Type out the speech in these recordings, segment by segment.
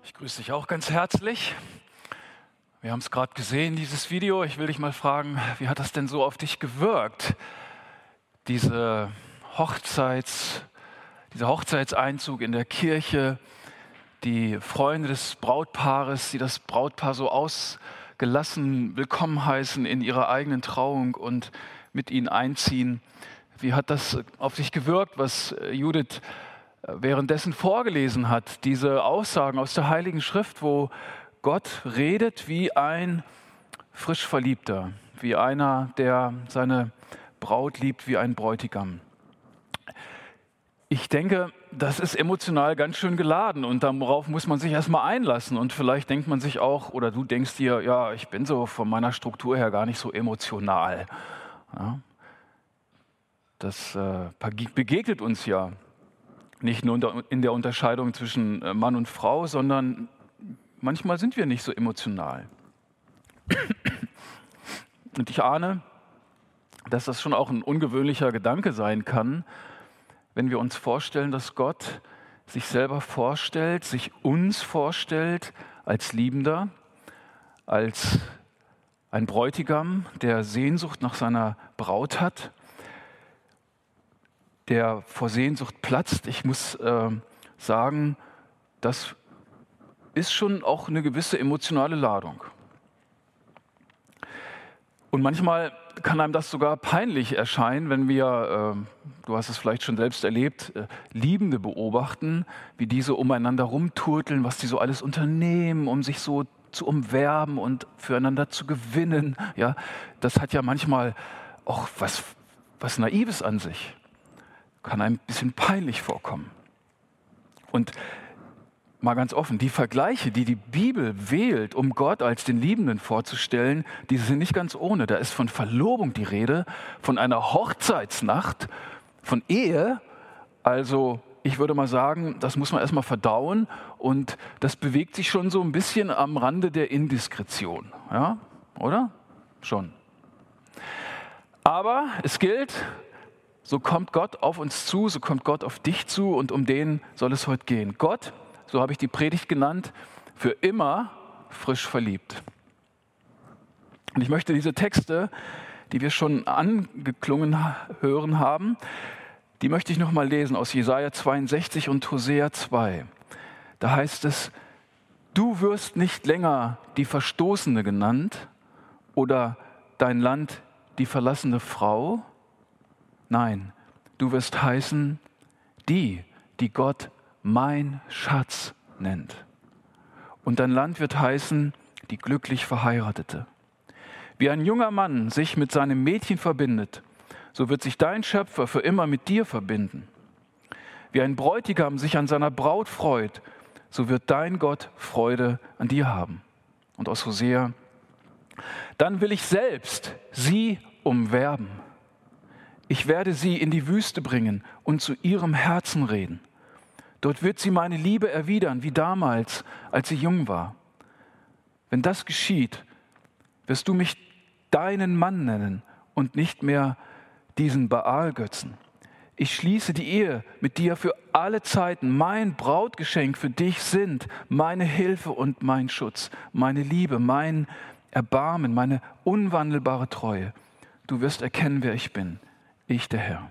Ich grüße dich auch ganz herzlich. Wir haben es gerade gesehen, dieses Video. Ich will dich mal fragen, wie hat das denn so auf dich gewirkt? Dieser Hochzeitseinzug in der Kirche, die Freunde des Brautpaares, die das Brautpaar so ausgelassen willkommen heißen in ihrer eigenen Trauung und mit ihnen einziehen. Wie hat das auf dich gewirkt, was Judith währenddessen vorgelesen hat, diese Aussagen aus der Heiligen Schrift, wo Gott redet wie ein frisch Verliebter, wie einer, der seine Braut liebt, wie ein Bräutigam. Ich denke, das ist emotional ganz schön geladen und darauf muss man sich erstmal einlassen und vielleicht denkt man sich auch, oder du denkst dir, ja, ich bin so von meiner Struktur her gar nicht so emotional. Ja, das begegnet uns ja. Nicht nur in der Unterscheidung zwischen Mann und Frau, sondern manchmal sind wir nicht so emotional. Und ich ahne, dass das schon auch ein ungewöhnlicher Gedanke sein kann, wenn wir uns vorstellen, dass Gott sich selber vorstellt, sich uns vorstellt als Liebender, als ein Bräutigam, der Sehnsucht nach seiner Braut hat, der vor Sehnsucht platzt. Ich muss sagen, das ist schon auch eine gewisse emotionale Ladung. Und manchmal kann einem das sogar peinlich erscheinen, wenn wir, du hast es vielleicht schon selbst erlebt, Liebende beobachten, wie diese umeinander rumturteln, was die so alles unternehmen, um sich so zu umwerben und füreinander zu gewinnen. Ja, das hat ja manchmal auch was Naives an sich. Kann einem ein bisschen peinlich vorkommen. Und mal ganz offen, die Vergleiche, die die Bibel wählt, um Gott als den Liebenden vorzustellen, die sind nicht ganz ohne. Da ist von Verlobung die Rede, von einer Hochzeitsnacht, von Ehe. Also ich würde mal sagen, das muss man erstmal verdauen und das bewegt sich schon so ein bisschen am Rande der Indiskretion. Ja, oder? Schon. Aber es gilt, so kommt Gott auf uns zu, so kommt Gott auf dich zu und um den soll es heute gehen. Gott, so habe ich die Predigt genannt, für immer frisch verliebt. Und ich möchte diese Texte, die wir schon angeklungen hören haben, die möchte ich nochmal lesen aus Jesaja 62 und Hosea 2. Da heißt es, du wirst nicht länger die Verstoßene genannt oder dein Land die verlassene Frau. Nein, du wirst heißen, die Gott mein Schatz nennt. Und dein Land wird heißen, die glücklich Verheiratete. Wie ein junger Mann sich mit seinem Mädchen verbindet, so wird sich dein Schöpfer für immer mit dir verbinden. Wie ein Bräutigam sich an seiner Braut freut, so wird dein Gott Freude an dir haben. Und aus Hosea, dann will ich selbst sie umwerben. Ich werde sie in die Wüste bringen und zu ihrem Herzen reden. Dort wird sie meine Liebe erwidern, wie damals, als sie jung war. Wenn das geschieht, wirst du mich deinen Mann nennen und nicht mehr diesen Baal-Götzen. Ich schließe die Ehe mit dir für alle Zeiten. Mein Brautgeschenk für dich sind meine Hilfe und mein Schutz, meine Liebe, mein Erbarmen, meine unwandelbare Treue. Du wirst erkennen, wer ich bin. Ich, der Herr.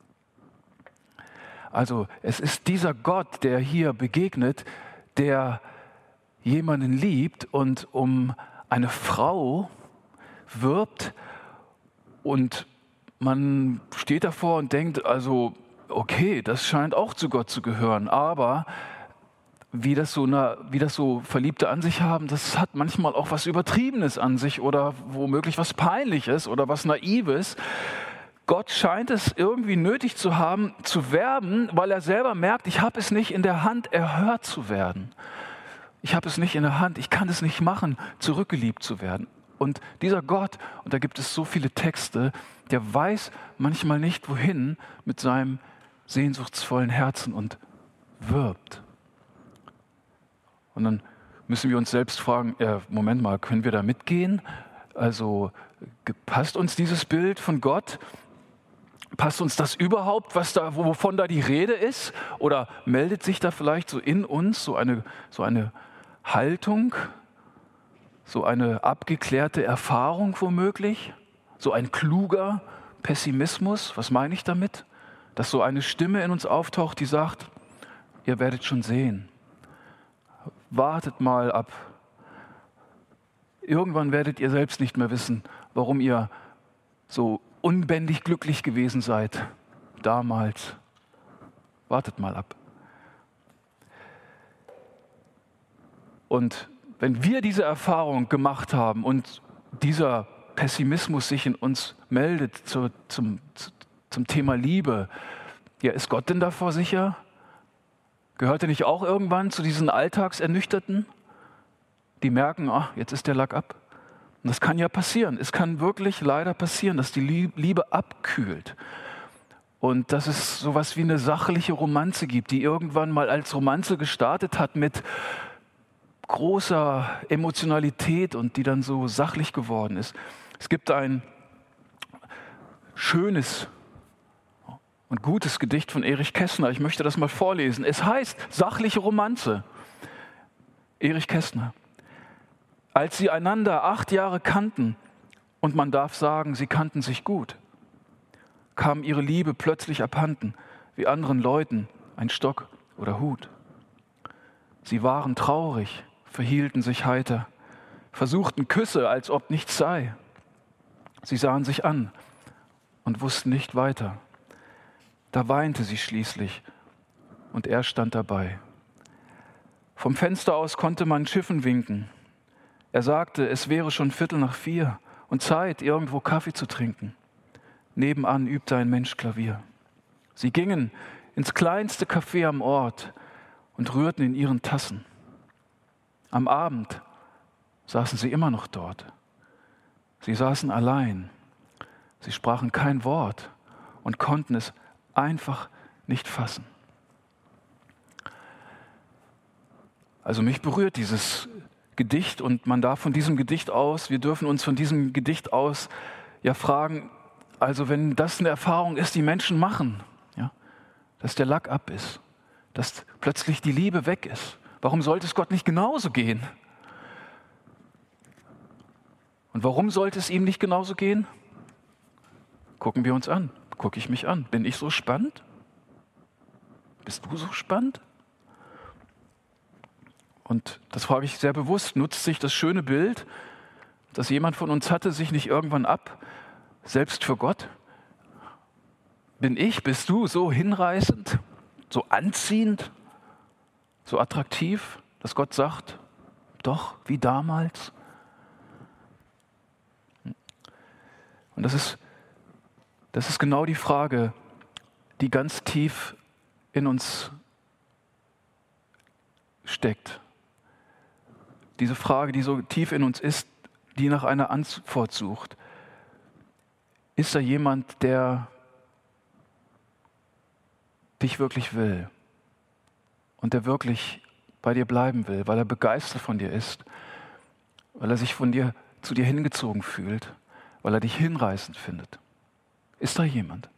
Also es ist dieser Gott, der hier begegnet, der jemanden liebt und um eine Frau wirbt und man steht davor und denkt, also okay, das scheint auch zu Gott zu gehören, aber wie das so Verliebte an sich haben, das hat manchmal auch was Übertriebenes an sich oder womöglich was Peinliches oder was Naives. Gott scheint es irgendwie nötig zu haben, zu werben, weil er selber merkt, ich habe es nicht in der Hand, erhört zu werden. Ich habe es nicht in der Hand, ich kann es nicht machen, zurückgeliebt zu werden. Und dieser Gott, und da gibt es so viele Texte, der weiß manchmal nicht, wohin mit seinem sehnsuchtsvollen Herzen und wirbt. Und dann müssen wir uns selbst fragen, Moment mal, können wir da mitgehen? Also passt uns dieses Bild von Gott? Passt uns das überhaupt, wovon da die Rede ist? Oder meldet sich da vielleicht so in uns so eine Haltung, so eine abgeklärte Erfahrung womöglich, so ein kluger Pessimismus. Was meine ich damit? Dass so eine Stimme in uns auftaucht, die sagt, ihr werdet schon sehen. Wartet mal ab. Irgendwann werdet ihr selbst nicht mehr wissen, warum ihr so unbändig glücklich gewesen seid damals. Wartet mal ab. Und wenn wir diese Erfahrung gemacht haben und dieser Pessimismus sich in uns meldet zum Thema Liebe, ja, ist Gott denn davor sicher? Gehört er nicht auch irgendwann zu diesen Alltagsernüchterten, die merken, jetzt ist der Lack ab? Und das kann ja passieren. Es kann wirklich leider passieren, dass die Liebe abkühlt. Und dass es sowas wie eine sachliche Romanze gibt, die irgendwann mal als Romanze gestartet hat mit großer Emotionalität und die dann so sachlich geworden ist. Es gibt ein schönes und gutes Gedicht von Erich Kästner. Ich möchte das mal vorlesen. Es heißt sachliche Romanze. Erich Kästner. Als sie einander 8 Jahre kannten, und man darf sagen, sie kannten sich gut, kam ihre Liebe plötzlich abhanden, wie anderen Leuten ein Stock oder Hut. Sie waren traurig, verhielten sich heiter, versuchten Küsse, als ob nichts sei. Sie sahen sich an und wussten nicht weiter. Da weinte sie schließlich und er stand dabei. Vom Fenster aus konnte man Schiffen winken. Er sagte, es wäre schon 3:15 und Zeit, irgendwo Kaffee zu trinken. Nebenan übte ein Mensch Klavier. Sie gingen ins kleinste Café am Ort und rührten in ihren Tassen. Am Abend saßen sie immer noch dort. Sie saßen allein. Sie sprachen kein Wort und konnten es einfach nicht fassen. Also mich berührt dieses Gedicht und man darf von diesem Gedicht aus, wir dürfen uns von diesem Gedicht aus ja fragen, also wenn das eine Erfahrung ist, die Menschen machen, ja, dass der Lack ab ist, dass plötzlich die Liebe weg ist, warum sollte es Gott nicht genauso gehen? Und warum sollte es ihm nicht genauso gehen? Gucken wir uns an, gucke ich mich an. Bin ich so spannend? Bist du so spannend? Und das frage ich sehr bewusst, nutzt sich das schöne Bild, das jemand von uns hatte, sich nicht irgendwann ab, selbst für Gott? Bist du so hinreißend, so anziehend, so attraktiv, dass Gott sagt, doch, wie damals? Und das ist genau die Frage, die ganz tief in uns steckt. Diese Frage, die so tief in uns ist, die nach einer Antwort sucht. Ist da jemand, der dich wirklich will und der wirklich bei dir bleiben will, weil er begeistert von dir ist, weil er sich zu dir hingezogen fühlt, weil er dich hinreißend findet? Ist da jemand?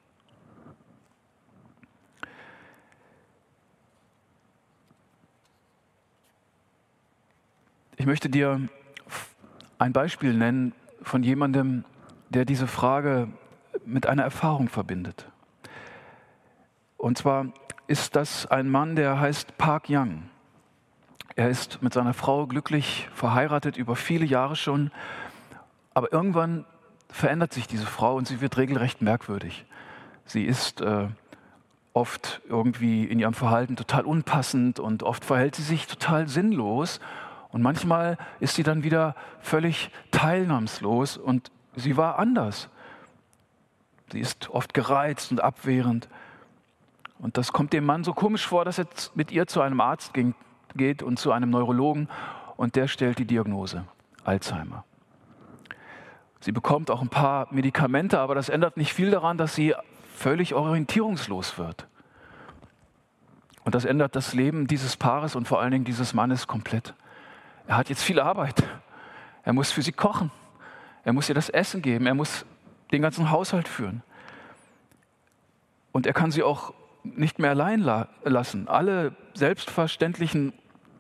Ich möchte dir ein Beispiel nennen von jemandem, der diese Frage mit einer Erfahrung verbindet. Und zwar ist das ein Mann, der heißt Park Young. Er ist mit seiner Frau glücklich verheiratet, über viele Jahre schon. Aber irgendwann verändert sich diese Frau und sie wird regelrecht merkwürdig. Sie ist oft irgendwie in ihrem Verhalten total unpassend und oft verhält sie sich total sinnlos. Und manchmal ist sie dann wieder völlig teilnahmslos und sie war anders. Sie ist oft gereizt und abwehrend. Und das kommt dem Mann so komisch vor, dass er mit ihr zu einem Arzt geht und zu einem Neurologen und der stellt die Diagnose Alzheimer. Sie bekommt auch ein paar Medikamente, aber das ändert nicht viel daran, dass sie völlig orientierungslos wird. Und das ändert das Leben dieses Paares und vor allen Dingen dieses Mannes komplett. Er hat jetzt viel Arbeit. Er muss für sie kochen. Er muss ihr das Essen geben. Er muss den ganzen Haushalt führen. Und er kann sie auch nicht mehr allein lassen. Alle selbstverständlichen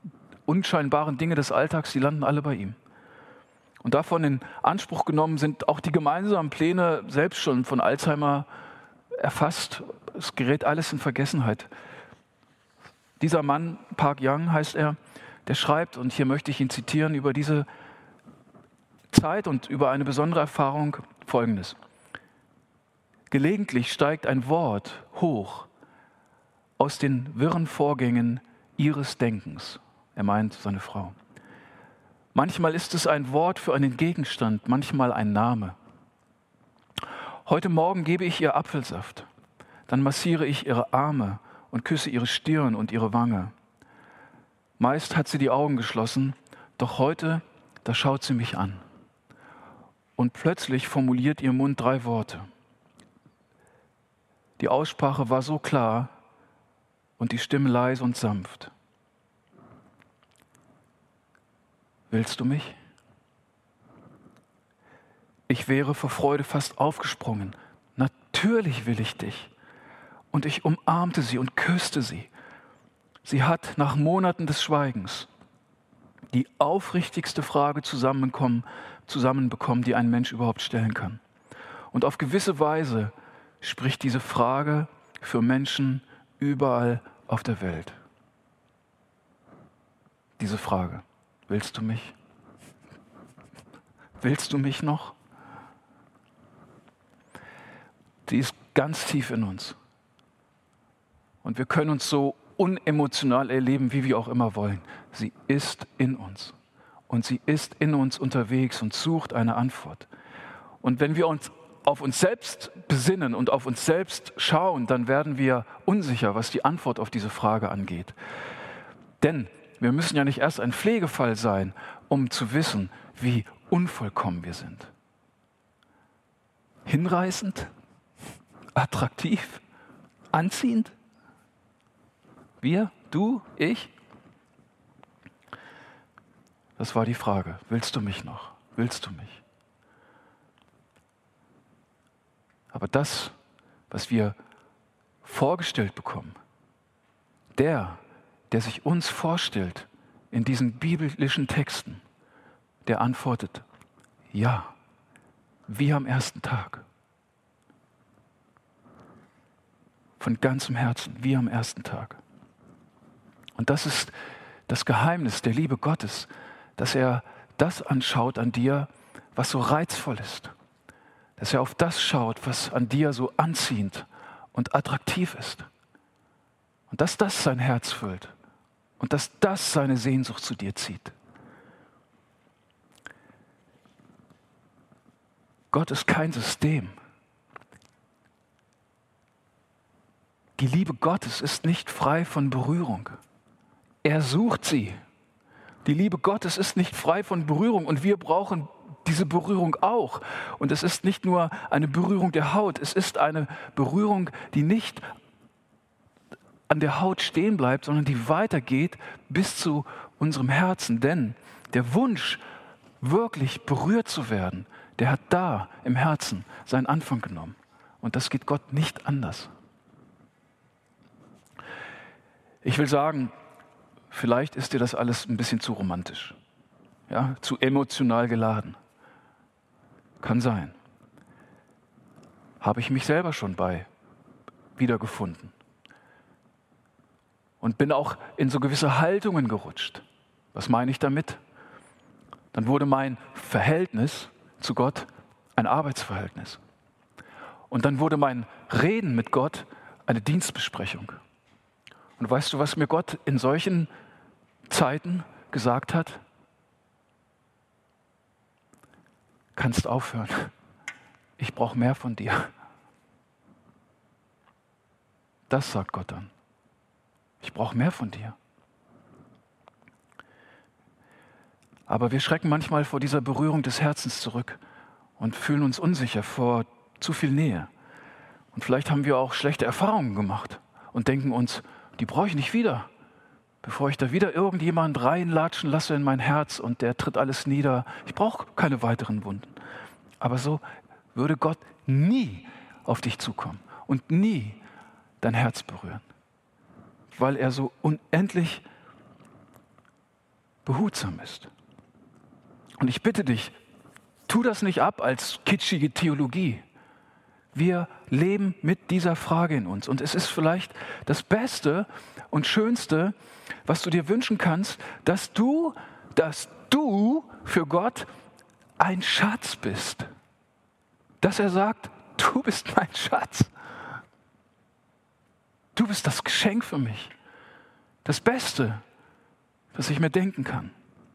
unscheinbaren Dinge des Alltags, die landen alle bei ihm. Und davon in Anspruch genommen sind auch die gemeinsamen Pläne selbst schon von Alzheimer erfasst. Es gerät alles in Vergessenheit. Dieser Mann, Park Young heißt er, der schreibt, und hier möchte ich ihn zitieren, über diese Zeit und über eine besondere Erfahrung Folgendes. Gelegentlich steigt ein Wort hoch aus den wirren Vorgängen ihres Denkens. Er meint seine Frau. Manchmal ist es ein Wort für einen Gegenstand, manchmal ein Name. Heute Morgen gebe ich ihr Apfelsaft, dann massiere ich ihre Arme und küsse ihre Stirn und ihre Wange. Meist hat sie die Augen geschlossen, doch heute, da schaut sie mich an. Und plötzlich formuliert ihr Mund 3 Worte. Die Aussprache war so klar und die Stimme leise und sanft. Willst du mich? Ich wäre vor Freude fast aufgesprungen. Natürlich will ich dich. Und ich umarmte sie und küsste sie. Sie hat nach Monaten des Schweigens die aufrichtigste Frage zusammenbekommen, die ein Mensch überhaupt stellen kann. Und auf gewisse Weise spricht diese Frage für Menschen überall auf der Welt. Diese Frage: Willst du mich? Willst du mich noch? Die ist ganz tief in uns. Und wir können uns so unemotional erleben, wie wir auch immer wollen. Sie ist in uns. Und sie ist in uns unterwegs und sucht eine Antwort. Und wenn wir uns auf uns selbst besinnen und auf uns selbst schauen, dann werden wir unsicher, was die Antwort auf diese Frage angeht. Denn wir müssen ja nicht erst ein Pflegefall sein, um zu wissen, wie unvollkommen wir sind. Hinreißend? Attraktiv? Anziehend? Wir? Du? Ich? Das war die Frage. Willst du mich noch? Willst du mich? Aber das, was wir vorgestellt bekommen, der sich uns vorstellt in diesen biblischen Texten, der antwortet: Ja, wie am ersten Tag. Von ganzem Herzen, wie am ersten Tag. Und das ist das Geheimnis der Liebe Gottes, dass er das anschaut an dir, was so reizvoll ist. Dass er auf das schaut, was an dir so anziehend und attraktiv ist. Und dass das sein Herz füllt. Und dass das seine Sehnsucht zu dir zieht. Gott ist kein System. Die Liebe Gottes ist nicht frei von Berührung. Er sucht sie. Die Liebe Gottes ist nicht frei von Berührung und wir brauchen diese Berührung auch. Und es ist nicht nur eine Berührung der Haut, es ist eine Berührung, die nicht an der Haut stehen bleibt, sondern die weitergeht bis zu unserem Herzen. Denn der Wunsch, wirklich berührt zu werden, der hat da im Herzen seinen Anfang genommen. Und das geht Gott nicht anders. Ich will sagen, vielleicht ist dir das alles ein bisschen zu romantisch, ja, zu emotional geladen. Kann sein. Habe ich mich selber schon bei wiedergefunden. Und bin auch in so gewisse Haltungen gerutscht. Was meine ich damit? Dann wurde mein Verhältnis zu Gott ein Arbeitsverhältnis. Und dann wurde mein Reden mit Gott eine Dienstbesprechung. Und weißt du, was mir Gott in solchen Zeiten gesagt hat? Kannst aufhören. Ich brauche mehr von dir. Das sagt Gott dann. Ich brauche mehr von dir. Aber wir schrecken manchmal vor dieser Berührung des Herzens zurück und fühlen uns unsicher vor zu viel Nähe. Und vielleicht haben wir auch schlechte Erfahrungen gemacht und denken uns, die brauche ich nicht wieder. Bevor ich da wieder irgendjemand reinlatschen lasse in mein Herz und der tritt alles nieder. Ich brauche keine weiteren Wunden. Aber so würde Gott nie auf dich zukommen und nie dein Herz berühren. Weil er so unendlich behutsam ist. Und ich bitte dich, tu das nicht ab als kitschige Theologie. Wir leben mit dieser Frage in uns. Und es ist vielleicht das Beste und Schönste, was du dir wünschen kannst, dass du für Gott ein Schatz bist. Dass er sagt, du bist mein Schatz. Du bist das Geschenk für mich. Das Beste, was ich mir denken kann.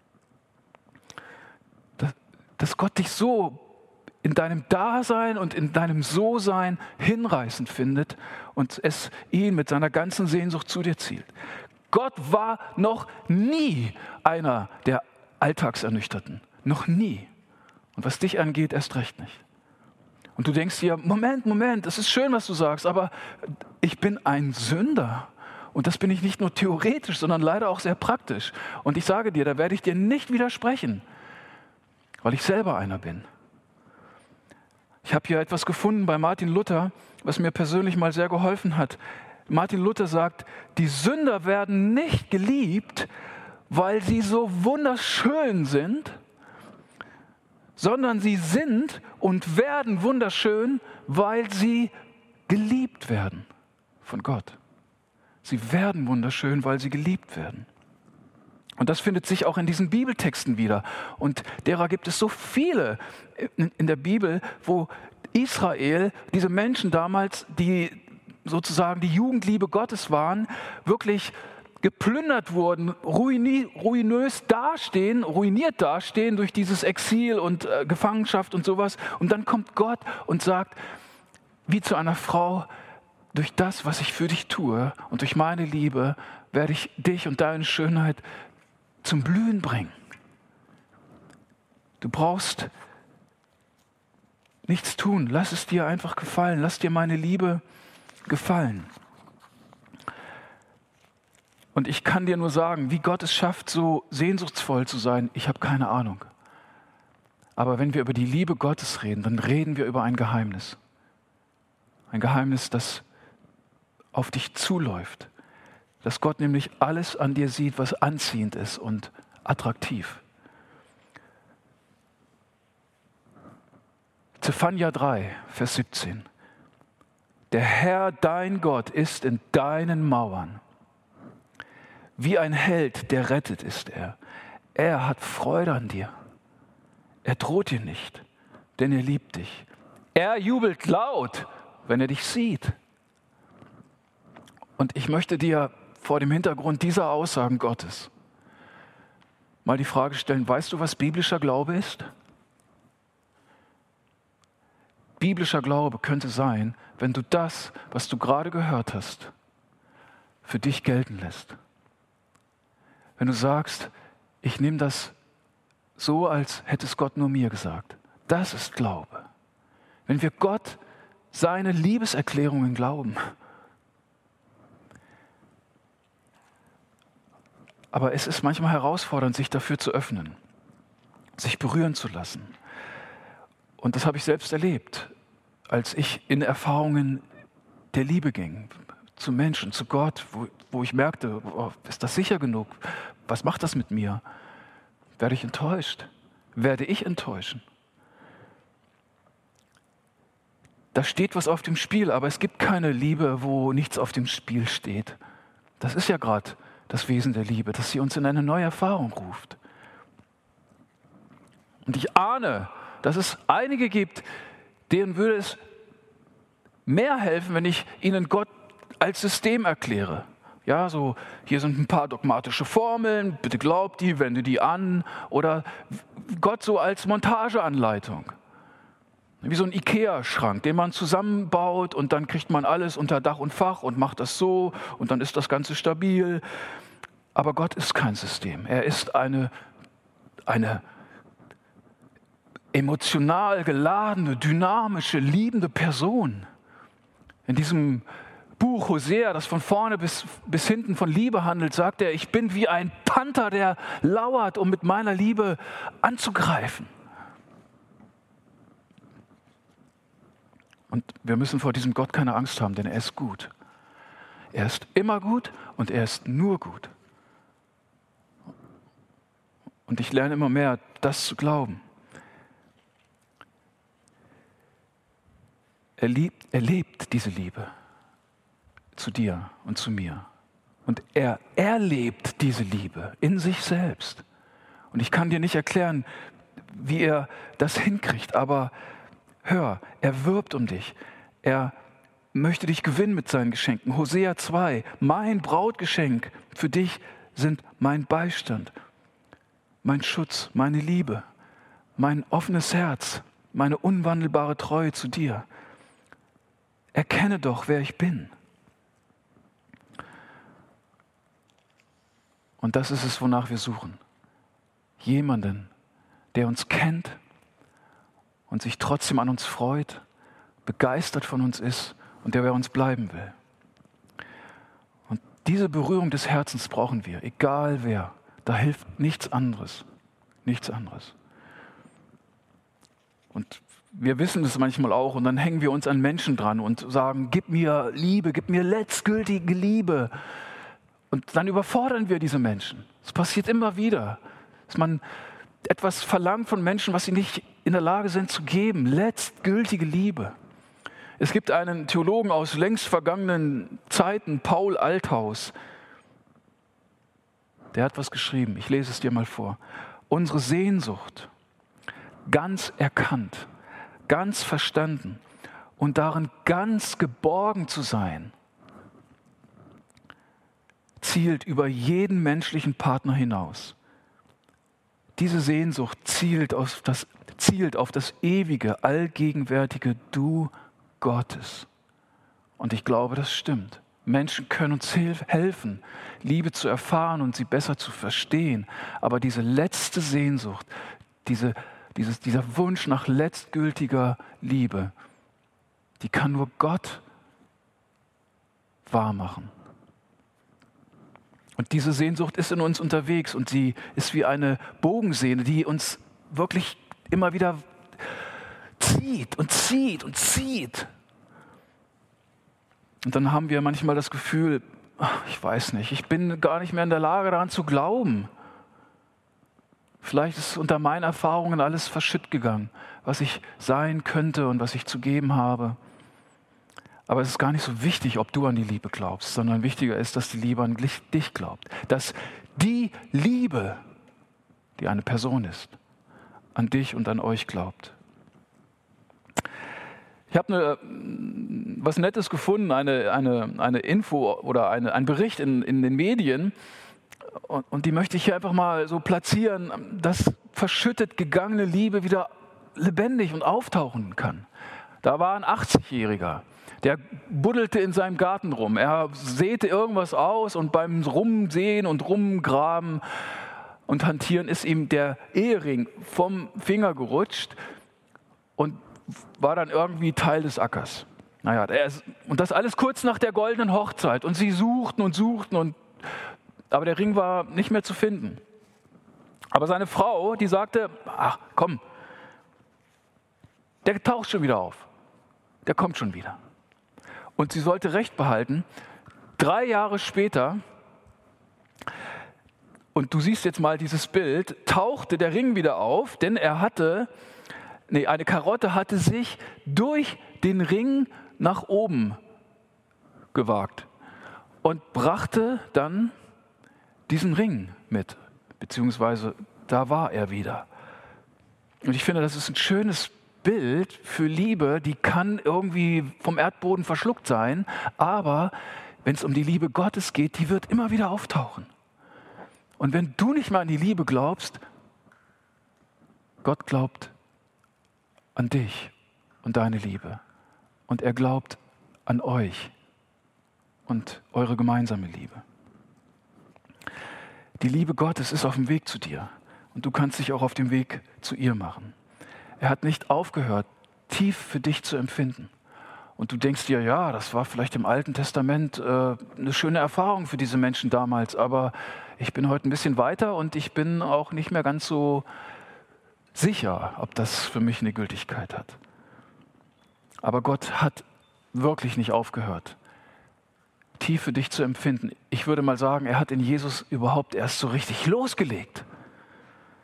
Dass Gott dich so in deinem Dasein und in deinem So-Sein hinreißend findet und es ihn mit seiner ganzen Sehnsucht zu dir zielt. Gott war noch nie einer der Alltagsernüchterten. Noch nie. Und was dich angeht, erst recht nicht. Und du denkst dir, Moment, das ist schön, was du sagst, aber ich bin ein Sünder. Und das bin ich nicht nur theoretisch, sondern leider auch sehr praktisch. Und ich sage dir, da werde ich dir nicht widersprechen, weil ich selber einer bin. Ich habe hier etwas gefunden bei Martin Luther, was mir persönlich mal sehr geholfen hat. Martin Luther sagt, die Sünder werden nicht geliebt, weil sie so wunderschön sind, sondern sie sind und werden wunderschön, weil sie geliebt werden von Gott. Sie werden wunderschön, weil sie geliebt werden. Und das findet sich auch in diesen Bibeltexten wieder. Und derer gibt es so viele in der Bibel, wo Israel, diese Menschen damals, die sozusagen die Jugendliebe Gottes waren, wirklich geplündert wurden, ruiniert dastehen durch dieses Exil und Gefangenschaft und sowas. Und dann kommt Gott und sagt, wie zu einer Frau, durch das, was ich für dich tue und durch meine Liebe, werde ich dich und deine Schönheit zum Blühen bringen. Du brauchst nichts tun. Lass es dir einfach gefallen. Lass dir meine Liebe gefallen. Und ich kann dir nur sagen, wie Gott es schafft, so sehnsuchtsvoll zu sein, ich habe keine Ahnung. Aber wenn wir über die Liebe Gottes reden, dann reden wir über ein Geheimnis. Ein Geheimnis, das auf dich zuläuft. Dass Gott nämlich alles an dir sieht, was anziehend ist und attraktiv. Zephania 3, Vers 17. Der Herr, dein Gott, ist in deinen Mauern. Wie ein Held, der rettet ist er. Er hat Freude an dir. Er droht dir nicht, denn er liebt dich. Er jubelt laut, wenn er dich sieht. Und ich möchte dir vor dem Hintergrund dieser Aussagen Gottes mal die Frage stellen, weißt du, was biblischer Glaube ist? Biblischer Glaube könnte sein, wenn du das, was du gerade gehört hast, für dich gelten lässt. Wenn du sagst, ich nehme das so, als hätte es Gott nur mir gesagt. Das ist Glaube. Wenn wir Gott seine Liebeserklärungen glauben. Aber es ist manchmal herausfordernd, sich dafür zu öffnen, sich berühren zu lassen. Und das habe ich selbst erlebt, als ich in Erfahrungen der Liebe ging, zu Menschen, zu Gott, wo ich merkte, oh, ist das sicher genug? Was macht das mit mir? Werde ich enttäuscht? Werde ich enttäuschen? Da steht was auf dem Spiel, aber es gibt keine Liebe, wo nichts auf dem Spiel steht. Das ist ja gerade das Wesen der Liebe, dass sie uns in eine neue Erfahrung ruft. Und ich ahne, dass es einige gibt, denen würde es mehr helfen, wenn ich ihnen Gott als System erkläre. Ja, so, hier sind ein paar dogmatische Formeln, bitte glaub die, wende die an. Oder Gott so als Montageanleitung. Wie so ein Ikea-Schrank, den man zusammenbaut und dann kriegt man alles unter Dach und Fach und macht das so und dann ist das Ganze stabil. Aber Gott ist kein System. Er ist eine emotional geladene, dynamische, liebende Person. In diesem Buch Hosea, das von vorne bis hinten von Liebe handelt, sagt er, ich bin wie ein Panther, der lauert, um mit meiner Liebe anzugreifen. Und wir müssen vor diesem Gott keine Angst haben, denn er ist gut. Er ist immer gut und er ist nur gut. Und ich lerne immer mehr, das zu glauben. Er lebt diese Liebe zu dir und zu mir. Und er erlebt diese Liebe in sich selbst. Und ich kann dir nicht erklären, wie er das hinkriegt, aber hör, er wirbt um dich. Er möchte dich gewinnen mit seinen Geschenken. Hosea 2, mein Brautgeschenk für dich sind mein Beistand, mein Schutz, meine Liebe, mein offenes Herz, meine unwandelbare Treue zu dir. Erkenne doch, wer ich bin. Und das ist es, wonach wir suchen. Jemanden, der uns kennt und sich trotzdem an uns freut, begeistert von uns ist und der bei uns bleiben will. Und diese Berührung des Herzens brauchen wir, egal wer. Da hilft nichts anderes. Nichts anderes. Und wir wissen es manchmal auch und dann hängen wir uns an Menschen dran und sagen, gib mir Liebe, gib mir letztgültige Liebe. Und dann überfordern wir diese Menschen. Es passiert immer wieder, dass man etwas verlangt von Menschen, was sie nicht in der Lage sind zu geben. Letztgültige Liebe. Es gibt einen Theologen aus längst vergangenen Zeiten, Paul Althaus. Der hat was geschrieben. Ich lese es dir mal vor. Unsere Sehnsucht, ganz erkannt, ganz verstanden und darin ganz geborgen zu sein, zielt über jeden menschlichen Partner hinaus. Diese Sehnsucht zielt auf das ewige, allgegenwärtige Du Gottes. Und ich glaube, das stimmt. Menschen können uns helfen, Liebe zu erfahren und sie besser zu verstehen. Aber diese letzte Sehnsucht, dieser Wunsch nach letztgültiger Liebe, die kann nur Gott wahrmachen. Und diese Sehnsucht ist in uns unterwegs und sie ist wie eine Bogensehne, die uns wirklich immer wieder zieht und zieht und zieht. Und dann haben wir manchmal das Gefühl, ich weiß nicht, ich bin gar nicht mehr in der Lage daran zu glauben. Vielleicht ist unter meinen Erfahrungen alles verschütt gegangen, was ich sein könnte und was ich zu geben habe. Aber es ist gar nicht so wichtig, ob du an die Liebe glaubst, sondern wichtiger ist, dass die Liebe an dich glaubt. Dass die Liebe, die eine Person ist, an dich und an euch glaubt. Ich habe was Nettes gefunden, eine Info oder ein Bericht in den Medien. Und die möchte ich hier einfach mal so platzieren, dass verschüttet gegangene Liebe wieder lebendig und auftauchen kann. Da war ein 80-Jähriger, der buddelte in seinem Garten rum. Er säte irgendwas aus und beim Rumsehen und Rumgraben und Hantieren ist ihm der Ehering vom Finger gerutscht und war dann irgendwie Teil des Ackers. Und das alles kurz nach der goldenen Hochzeit. Und sie suchten und suchten, aber der Ring war nicht mehr zu finden. Aber seine Frau, die sagte, ach komm, der taucht schon wieder auf. Der kommt schon wieder. Und sie sollte Recht behalten. 3 Jahre später, und du siehst jetzt mal dieses Bild, tauchte der Ring wieder auf, denn eine Karotte hatte sich durch den Ring nach oben gewagt und brachte dann diesen Ring mit, beziehungsweise da war er wieder. Und ich finde, das ist ein schönes Bild für Liebe, die kann irgendwie vom Erdboden verschluckt sein, aber wenn es um die Liebe Gottes geht, die wird immer wieder auftauchen. Und wenn du nicht mal an die Liebe glaubst, Gott glaubt an dich und deine Liebe. Und er glaubt an euch und eure gemeinsame Liebe. Die Liebe Gottes ist auf dem Weg zu dir und du kannst dich auch auf dem Weg zu ihr machen. Er hat nicht aufgehört, tief für dich zu empfinden. Und du denkst dir, ja, das war vielleicht im Alten Testament eine schöne Erfahrung für diese Menschen damals, aber ich bin heute ein bisschen weiter und ich bin auch nicht mehr ganz so sicher, ob das für mich eine Gültigkeit hat. Aber Gott hat wirklich nicht aufgehört, tief für dich zu empfinden. Ich würde mal sagen, er hat in Jesus überhaupt erst so richtig losgelegt.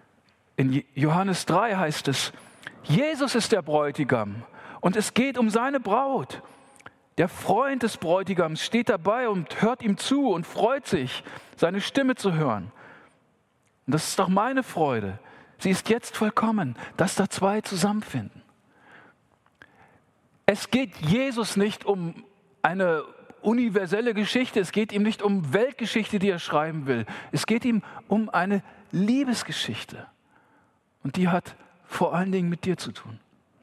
In Johannes 3 heißt es, Jesus ist der Bräutigam und es geht um seine Braut. Der Freund des Bräutigams steht dabei und hört ihm zu und freut sich, seine Stimme zu hören. Und das ist doch meine Freude. Sie ist jetzt vollkommen, dass da zwei zusammenfinden. Es geht Jesus nicht um eine universelle Geschichte, es geht ihm nicht um Weltgeschichte, die er schreiben will. Es geht ihm um eine Liebesgeschichte. Und die hat vor allen Dingen mit dir zu tun.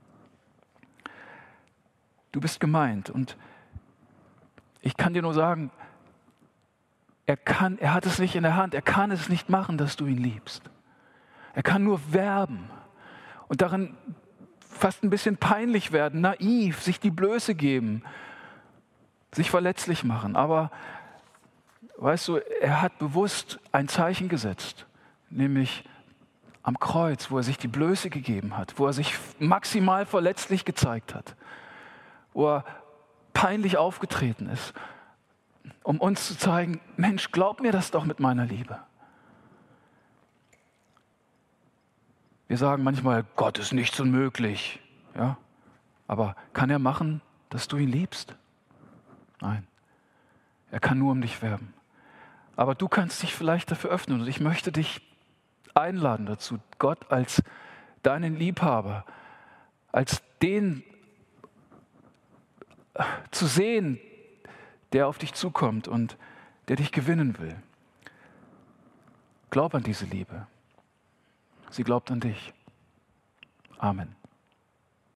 Du bist gemeint und ich kann dir nur sagen, er hat es nicht in der Hand, er kann es nicht machen, dass du ihn liebst. Er kann nur werben und darin fast ein bisschen peinlich werden, naiv, sich die Blöße geben, sich verletzlich machen. Aber weißt du, er hat bewusst ein Zeichen gesetzt, nämlich am Kreuz, wo er sich die Blöße gegeben hat, wo er sich maximal verletzlich gezeigt hat, wo er peinlich aufgetreten ist, um uns zu zeigen, Mensch, glaub mir das doch mit meiner Liebe. Wir sagen manchmal, Gott ist nichts unmöglich. Ja? Aber kann er machen, dass du ihn liebst? Nein. Er kann nur um dich werben. Aber du kannst dich vielleicht dafür öffnen und ich möchte dich einladen dazu, Gott als deinen Liebhaber, als den zu sehen, der auf dich zukommt und der dich gewinnen will. Glaub an diese Liebe. Sie glaubt an dich. Amen.